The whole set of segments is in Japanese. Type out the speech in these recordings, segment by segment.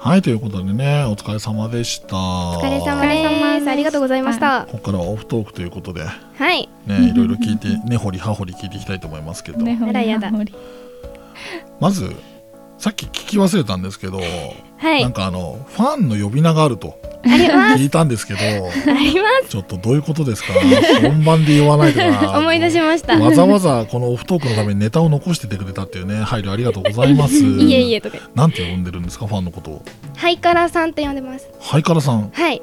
はい、ということでね、お疲れ様でした。 お疲れ様です。ありがとうございました。 ここからはオフトークということで、 はい、 ね、いろいろ聞いて根掘り葉掘り聞いていきたいと思いますけど、 あらやだ。 まずさっき聞き忘れたんですけど、 はい、 なんかファンの呼び名があると聞いたんですけど、 あります。 ちょっとどういうことですか？本番で言わないとか思い出しました。 わざわざこのオフトークのためにネタを残しててくれたっていうね、配慮ありがとうございます。 いえいえとか。 なんて呼んでるんですか、ファンのことを？ ハイカラさんって呼んでます。 ハイカラさん。 はい。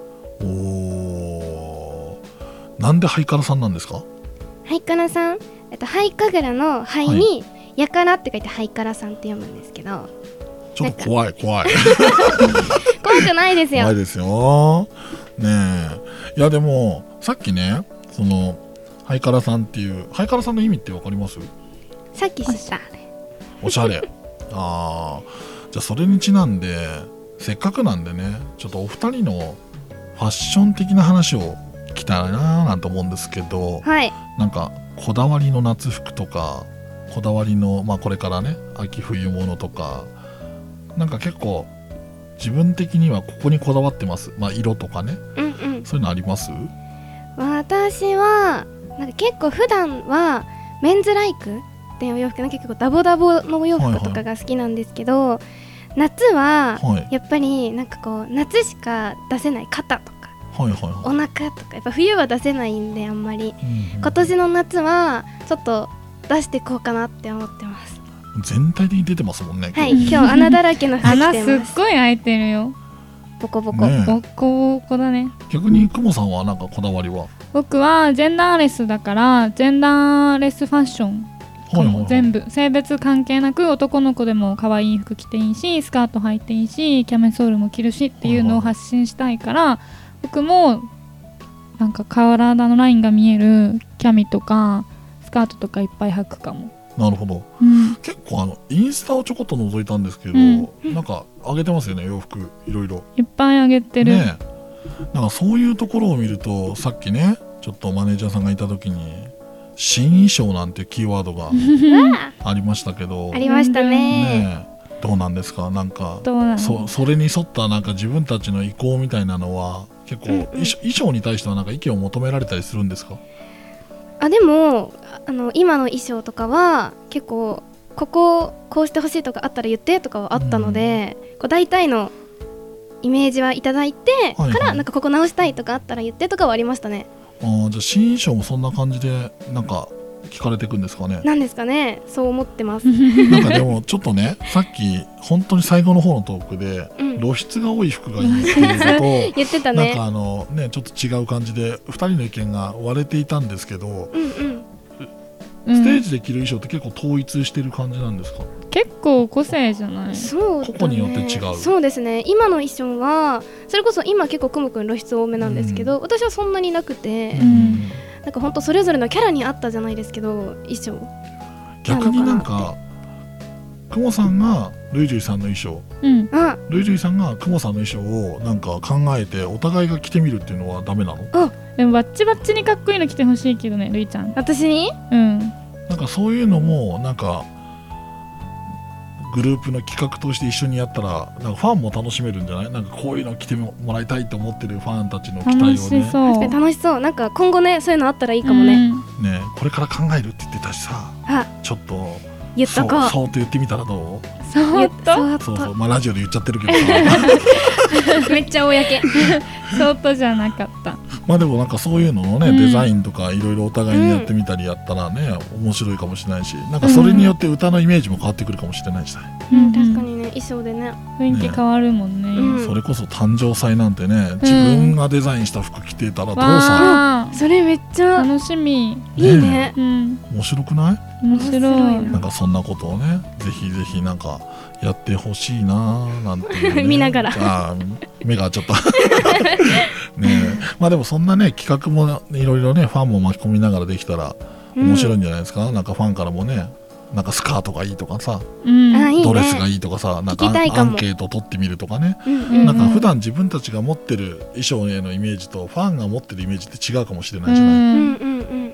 なんでハイカラさんなんですか？ ハイカラさん、ハイカグラのハイに、やからって書いてハイカラさんって読むんですけど、 ちょっと怖い怖くないですよ。 怖いですよねえ。いやでもさっきね、そのハイカラさんっていうハイカラさんの意味ってわかります？ さっき知った。 おしゃれ。じゃあそれにちなんで、せっかくなんでね、ちょっとお二人のファッション的な話を聞きたいななんて思うんですけど、 はい、 なんかこだわりの夏服とか、こだわりの、これからね秋冬物とか、なんか結構自分的にはここにこだわってます、色とかね、そういうのあります？ 私はなんか結構普段はメンズライクっていうお洋服、結構ダボダボのお洋服とかが好きなんですけど、夏はやっぱりなんかこう夏しか出せない肩とか、お腹とか、やっぱ冬は出せないんであんまり、今年の夏はちょっと出していこうかなって思ってます。 全体的に出てますもんね。 はい、今日穴だらけの服着てます。 穴すっごい開いてるよ。 ボコボコ、 ボコボコだね。 逆にくもさんはなんかこだわりは？ 僕はジェンダーレスだから、ジェンダーレスファッション全部性別関係なく、男の子でも可愛い服着ていいし、スカート履いていいし、キャメソールも着るしっていうのを発信したいから、僕もなんか体のラインが見えるキャミとかスカートとかいっぱい履くかも。 なるほど、結構インスタをちょこっと覗いたんですけど、なんか上げてますよね、洋服いろいろいっぱい上げてる、 ね。なんかそういうところを見ると、さっきねちょっとマネージャーさんがいた時に新衣装なんてキーワードがありましたけどありました ね。 どうなんですか？なんかそれに沿ったなんか自分たちの意向みたいなのは結構、衣装に対してはなんか意見を求められたりするんですか？ でも今の衣装とかは結構こうしてほしいとかあったら言ってとかはあったので、こう大体のイメージはいただいてから、なんかここ直したいとかあったら言ってとかはありましたね。 じゃあ新衣装もそんな感じでなんか聞かれていくんですかね？ なんですかね、そう思ってます。 なんかでもちょっとね、さっき本当に最後の方のトークで、露出が多い服がいいっていうのと言ってたね。 なんかねちょっと違う感じで2人の意見が割れていたんですけど、ステージで着る衣装って結構統一してる感じなんですか？ 結構個性じゃない？ そうだね、 個々によって違う。 そうですね。今の衣装はそれこそ今結構くむくん露出多めなんですけど、私はそんなになくて、なんか本当それぞれのキャラに合ったじゃないですけど、衣装逆になんかくもさんがルイジュイさんの衣装、ルイジュイさんがくもさんの衣装をなんか考えてお互いが着てみるっていうのはダメなの？ でもバッチバッチにかっこいいの着てほしいけどね、ルイちゃん。 私に？ なんかそういうのもなんかグループの企画として一緒にやったら、なんかファンも楽しめるんじゃない？なんかこういうの着てもらいたいと思ってるファンたちの期待をね。 楽しそう。 確かに楽しそう。なんか今後ね、そういうのあったらいいかもね。 ね、これから考えるって言ってたしさ、ちょっと言っとこう。 そうと言ってみたらどう？ そうラジオで言っちゃってるけどさめっちゃ公そうとじゃなかった。 でもなんかそういうののね、デザインとかいろいろお互いにやってみたりやったらね、面白いかもしれないし、なんかそれによって歌のイメージも変わってくるかもしれないし、 確かにね、衣装でね雰囲気変わるもんね。 それこそ誕生祭なんてね、自分がデザインした服着てたらどうさ、 それめっちゃ楽しみ。 いいね。 面白くない？ 面白い。 なんかそんなことをね、ぜひぜひなんかやってほしいななんていうね見ながら目がちょっとねえ、でもそんなね企画もいろいろね、ファンも巻き込みながらできたら面白いんじゃないですか。なんかファンからもね、なんかスカートがいいとかさ、ドレスがいいとかさ、なんかアンケート取ってみるとかね、なんか普段自分たちが持ってる衣装へのイメージとファンが持ってるイメージって違うかもしれないじゃない。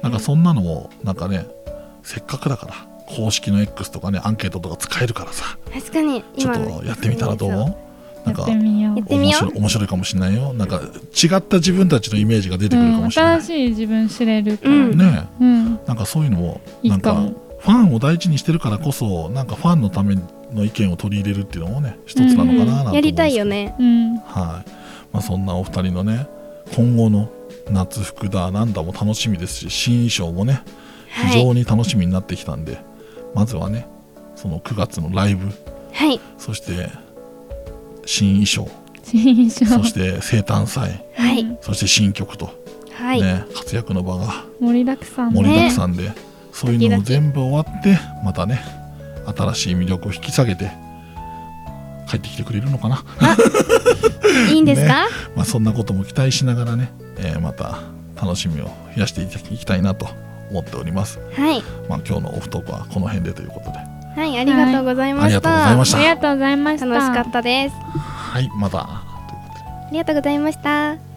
なんかそんなのもなんかね、せっかくだから公式の X とかね、アンケートとか使えるからさ、 確かにちょっとやってみたらどう？ なんかやってみよう。 やってみよう。 面白いかもしれないよ。なんか違った自分たちのイメージが出てくるかもしれない、 新しい自分知れるから、 ね、 うんなんかそういうのもいないんかかも。 ファンを大事にしてるからこそ、なんかファンのための意見を取り入れるっていうのもね、一つなのかななんて思うんですけど、 やりたいよね。 うんはいまあ、そんなお二人のね今後の夏服だなんだも楽しみですし、新衣装もね非常に楽しみになってきたんで、まずはねその9月のライブ、 はい。 そして新衣装、 新衣装そして生誕祭、 はい。 そして新曲と、 はい。 ね、活躍の場が盛りだくさん盛りだね。 くさんで、そういうのも全部終わってまたね新しい魅力を引き下げて帰ってきてくれるのかな。 いいんですか？ まあそんなことも期待しながらね、また楽しみを増やしていきたいなと思っております。 はい。 まあ今日のオフトークはこの辺でということで、 はい、ありがとうございました。 ありがとうございました。 ありがとうございました。 楽しかったです。 はい、またということで。 ありがとうございました。